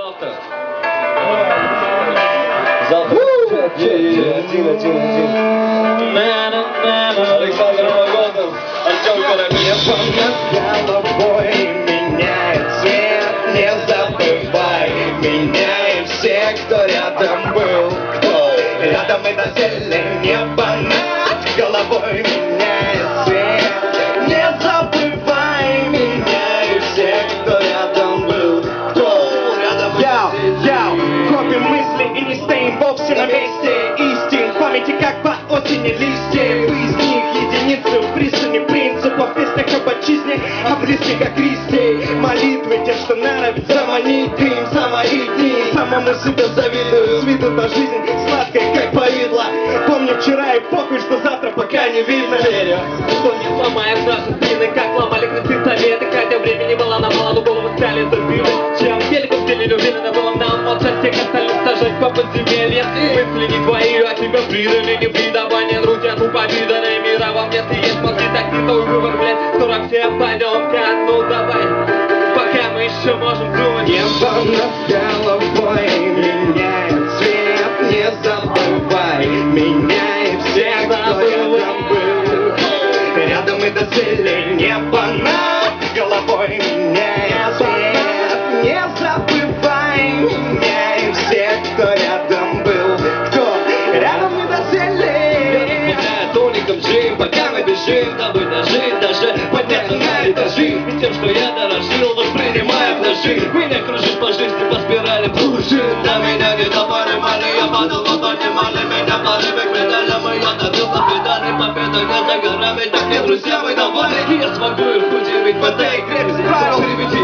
Завтра. Один. Александр Новогодов, Артем Коробьев. Головой меняет цвет, не забывай меня и всех, кто рядом был. Рядом это зелень, небо над головой меняет цвет. Не забывай меня и всех, кто рядом был. Рядом копим мысли и не стоим вовсе на месте. Истин в памяти как по осени листья. Вы из них единицы в пристани принципов. В песнях об отчизне, о близких, о Христе. Молитвы те, что норовят заманить дым. Самые дни, самому себе завидую. С виду-то жизнь сладкая, как повидло. Помню вчера и похуй, что завтра пока не видно. Верю, что не сломаешь наши спины, как ломали пистолеты. Хотя времени было на мало, голову стали забили. Чем великом делили, уверенно было нам молчать всех остальных, стажать по подземельям. Мысли не твои, а тебя предали, не предавание. Друзья, повиданные мира во мне, ты есть мозги, так не твой выбор, блядь. Скоро все пойдем ко дну, давай, пока мы еще можем думать. Небо над головой меняет цвет, не забывай меня и всех, кто рядом был. Рядом это зелень, небо над головой меняет цвет, не забывай меня и всех, кто рядом был. Кто рядом это зелень. Тоником жив, пока мы бежим, дабы дожить, даже подняться на этажи. И тем, что я дорожил, воспринимая ножи. Меня кружит по жизни, по спирали пружин. На меня не допонимали, я падал, но поднимали меня порывы к медалям. И я добился педали, победа не за горами. Так не друзья, вы давали, и я смогу их удивить в этой игре без правил.